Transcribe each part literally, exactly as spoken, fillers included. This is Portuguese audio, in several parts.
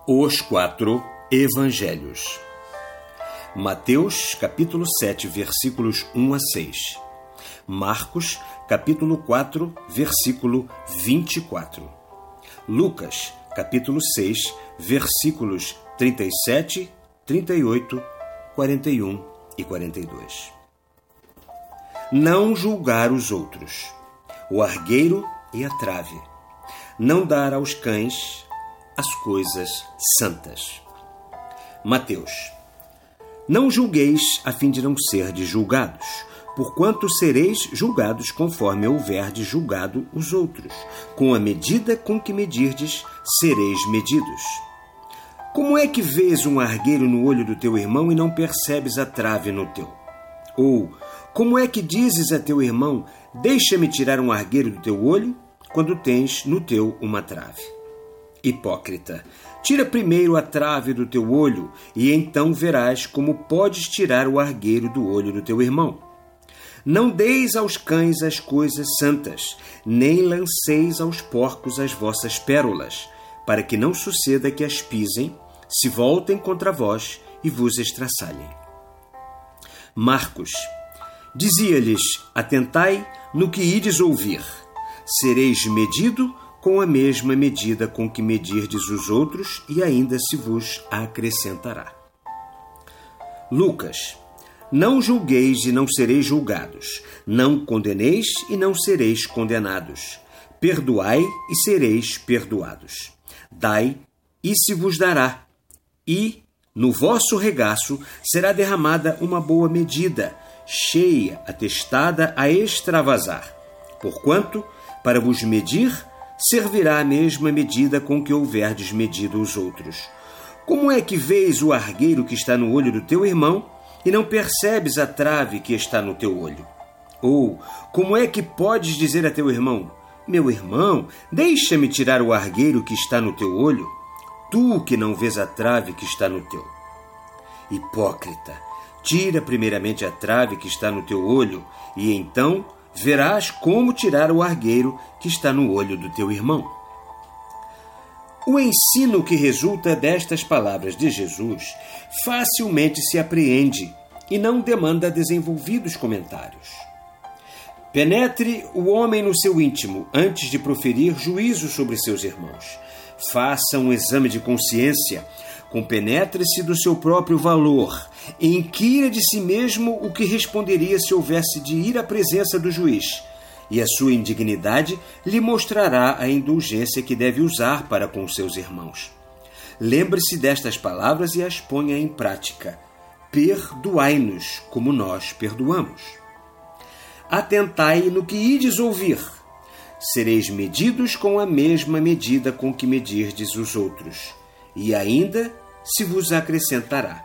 Os quatro Evangelhos. Mateus, capítulo sete, versículos um a seis. Marcos, capítulo quatro, versículo vinte e quatro. Lucas, capítulo seis, versículos trinta e sete, trinta e oito, quarenta e um e quarenta e dois. Não julgar os outros. O argueiro e a trave. Não dar aos cães as coisas santas. Mateus. Não julgueis a fim de não serdes julgados, porquanto sereis julgados conforme houverdes julgado os outros. Com a medida com que medirdes, sereis medidos. Como é que vês um argueiro no olho do teu irmão e não percebes a trave no teu? Ou, como é que dizes a teu irmão, deixa-me tirar um argueiro do teu olho, quando tens no teu uma trave? Hipócrita, tira primeiro a trave do teu olho, e então verás como podes tirar o argueiro do olho do teu irmão. Não deis aos cães as coisas santas, nem lanceis aos porcos as vossas pérolas, para que não suceda que as pisem, se voltem contra vós e vos estraçalhem. Marcos. Dizia-lhes, atentai no que ides ouvir. Sereis medido com a mesma medida com que medirdes os outros, e ainda se vos acrescentará. Lucas. Não julgueis e não sereis julgados. Não condeneis e não sereis condenados. Perdoai e sereis perdoados. Dai e se vos dará. E, no vosso regaço, será derramada uma boa medida, cheia, atestada a extravasar. Porquanto, para vos medir, servirá a mesma medida com que houverdes medido os outros. Como é que vês o argueiro que está no olho do teu irmão e não percebes a trave que está no teu olho? Ou, como é que podes dizer a teu irmão, meu irmão, deixa-me tirar o argueiro que está no teu olho, tu que não vês a trave que está no teu? Hipócrita, tira primeiramente a trave que está no teu olho, e então verás como tirar o argueiro que está no olho do teu irmão. O ensino que resulta destas palavras de Jesus facilmente se apreende e não demanda desenvolvidos comentários. Penetre o homem no seu íntimo antes de proferir juízo sobre seus irmãos. Faça um exame de consciência, compenetre-se do seu próprio valor, e inquira de si mesmo o que responderia se houvesse de ir à presença do juiz, e a sua indignidade lhe mostrará a indulgência que deve usar para com seus irmãos. Lembre-se destas palavras e as ponha em prática. Perdoai-nos como nós perdoamos. Atentai no que ides ouvir. Sereis medidos com a mesma medida com que medirdes os outros, e ainda se vos acrescentará.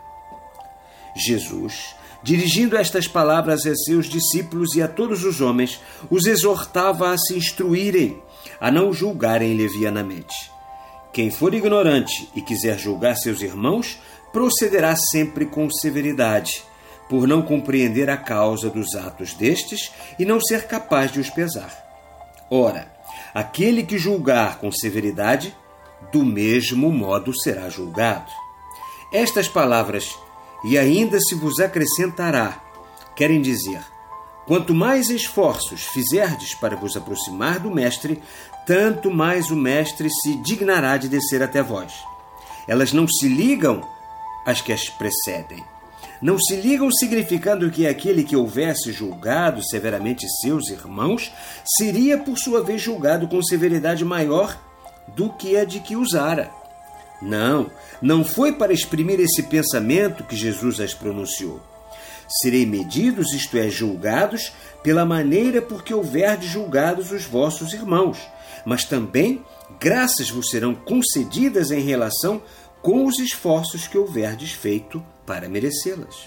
Jesus, dirigindo estas palavras a seus discípulos e a todos os homens, os exortava a se instruírem, a não julgarem levianamente. Quem for ignorante e quiser julgar seus irmãos, procederá sempre com severidade, por não compreender a causa dos atos destes e não ser capaz de os pesar. Ora, aquele que julgar com severidade, do mesmo modo será julgado. Estas palavras, e ainda se vos acrescentará, querem dizer, quanto mais esforços fizerdes para vos aproximar do Mestre, tanto mais o Mestre se dignará de descer até vós. Elas não se ligam às que as precedem. Não se ligam significando que aquele que houvesse julgado severamente seus irmãos seria, por sua vez, julgado com severidade maior do que a de que usara. Não, não foi para exprimir esse pensamento que Jesus as pronunciou. Serei medidos, isto é, julgados, pela maneira por que houverdes julgados os vossos irmãos, mas também graças vos serão concedidas em relação com os esforços que houverdes feito para merecê-las.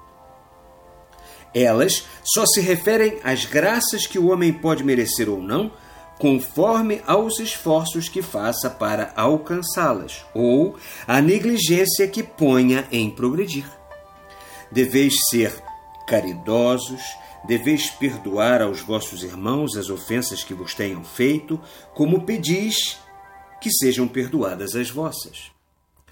Elas só se referem às graças que o homem pode merecer ou não, conforme aos esforços que faça para alcançá-las, ou a negligência que ponha em progredir. Deveis ser caridosos, deveis perdoar aos vossos irmãos as ofensas que vos tenham feito, como pedis que sejam perdoadas as vossas.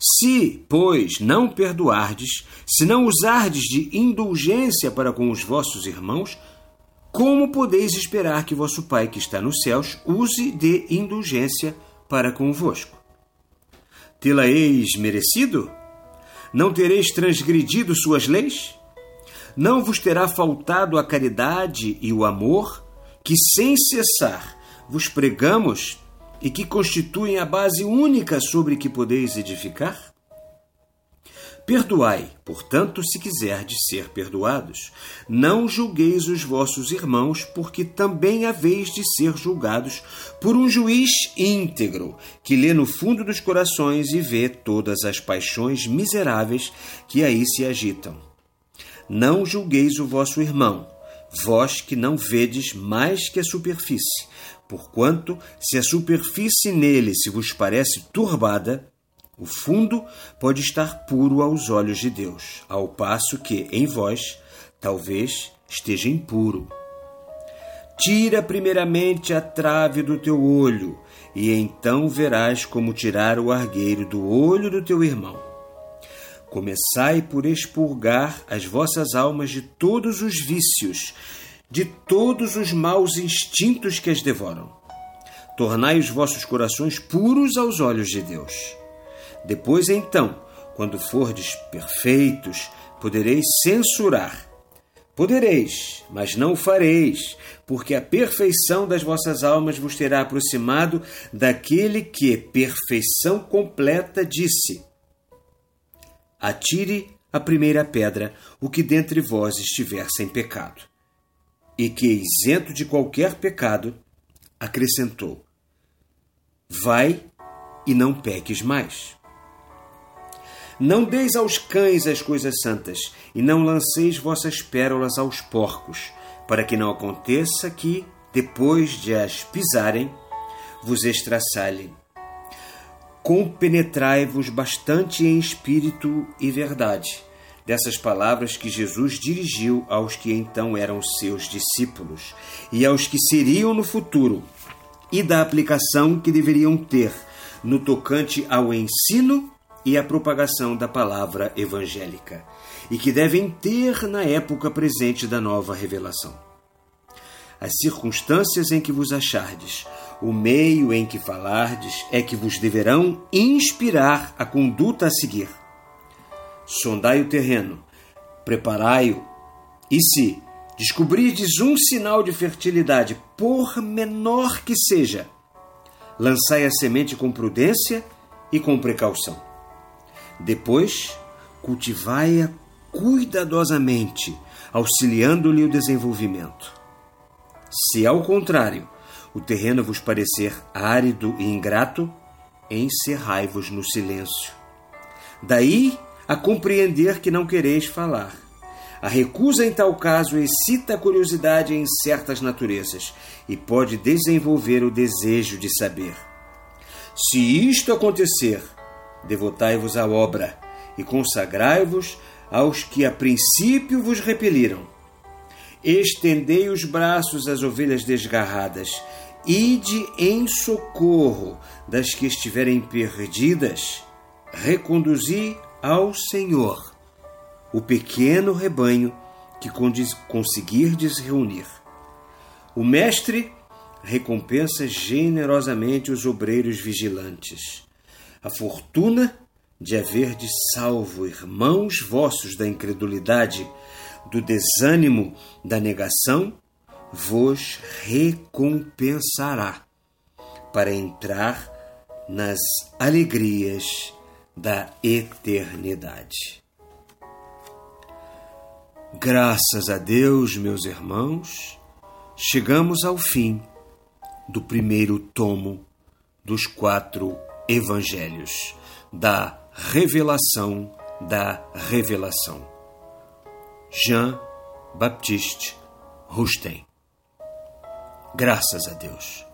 Se, pois, não perdoardes, se não usardes de indulgência para com os vossos irmãos, como podeis esperar que vosso Pai que está nos céus use de indulgência para convosco? Tê-la-eis merecido? Não tereis transgredido suas leis? Não vos terá faltado a caridade e o amor, que sem cessar vos pregamos e que constituem a base única sobre que podeis edificar? Perdoai, portanto, se quiserdes ser perdoados. Não julgueis os vossos irmãos, porque também haveis de ser julgados por um juiz íntegro, que lê no fundo dos corações e vê todas as paixões miseráveis que aí se agitam. Não julgueis o vosso irmão, vós que não vedes mais que a superfície, porquanto, se a superfície nele se vos parece turbada, o fundo pode estar puro aos olhos de Deus, ao passo que, em vós, talvez esteja impuro. Tira primeiramente a trave do teu olho, e então verás como tirar o argueiro do olho do teu irmão. Começai por expurgar as vossas almas de todos os vícios, de todos os maus instintos que as devoram. Tornai os vossos corações puros aos olhos de Deus. Depois, então, quando fordes perfeitos, podereis censurar. Podereis, mas não o fareis, porque a perfeição das vossas almas vos terá aproximado daquele que, perfeição completa, disse: Atire a primeira pedra o que dentre vós estiver sem pecado. E que, isento de qualquer pecado, acrescentou: Vai e não peques mais. Não deis aos cães as coisas santas, e não lanceis vossas pérolas aos porcos, para que não aconteça que, depois de as pisarem, vos estraçalhem. Compenetrai-vos bastante em espírito e verdade, dessas palavras que Jesus dirigiu aos que então eram seus discípulos, e aos que seriam no futuro, e da aplicação que deveriam ter no tocante ao ensino e à propagação da palavra evangélica, e que devem ter na época presente da nova revelação. As circunstâncias em que vos achardes, o meio em que falardes, é que vos deverão inspirar a conduta a seguir. Sondai o terreno, preparai-o, e se descobrirdes um sinal de fertilidade, por menor que seja, lançai a semente com prudência e com precaução. Depois, cultivai-a cuidadosamente, auxiliando-lhe o desenvolvimento. Se, ao contrário, o terreno vos parecer árido e ingrato, encerrai-vos no silêncio. Daí a compreender que não quereis falar. A recusa, em tal caso, excita a curiosidade em certas naturezas e pode desenvolver o desejo de saber. Se isto acontecer, devotai-vos à obra e consagrai-vos aos que a princípio vos repeliram. Estendei os braços às ovelhas desgarradas, ide em socorro das que estiverem perdidas, reconduzi ao Senhor o pequeno rebanho que conseguirdes reunir. O Mestre recompensa generosamente os obreiros vigilantes. A fortuna de haverdes salvo irmãos vossos da incredulidade, do desânimo, da negação, vos recompensará para entrar nas alegrias da eternidade. Graças a Deus, meus irmãos, chegamos ao fim do primeiro tomo dos quatro Evangelhos, da revelação da revelação. Jean-Baptiste Rustem. Graças a Deus.